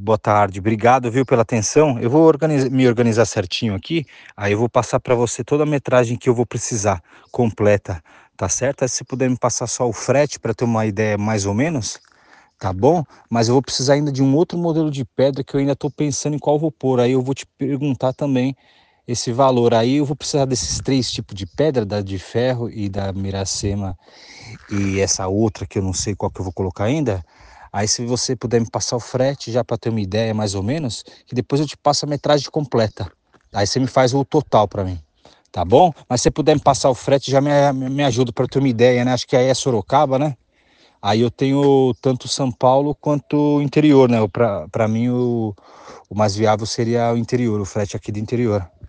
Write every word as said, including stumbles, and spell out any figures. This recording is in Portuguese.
Boa tarde, obrigado, viu, pela atenção. Eu vou organiza me organizar certinho aqui, aí eu vou passar para você toda a metragem que eu vou precisar, completa, tá certo? Aí se puder me passar só o frete para ter uma ideia mais ou menos, tá bom? Mas eu vou precisar ainda de um outro modelo de pedra que eu ainda estou pensando em qual vou pôr, aí eu vou te perguntar também esse valor. Aí eu vou precisar desses três tipos de pedra, da de ferro e da Miracema e essa outra que eu não sei qual que eu vou colocar ainda. Aí se você puder me passar o frete já para ter uma ideia mais ou menos, que depois eu te passo a metragem completa. Aí você me faz o total para mim, tá bom? Mas se você puder me passar o frete já me, me ajuda para ter uma ideia, né? Acho que aí é Sorocaba, né? Aí eu tenho tanto São Paulo quanto o interior, né? Para para mim o, o mais viável seria o interior, o frete aqui do interior.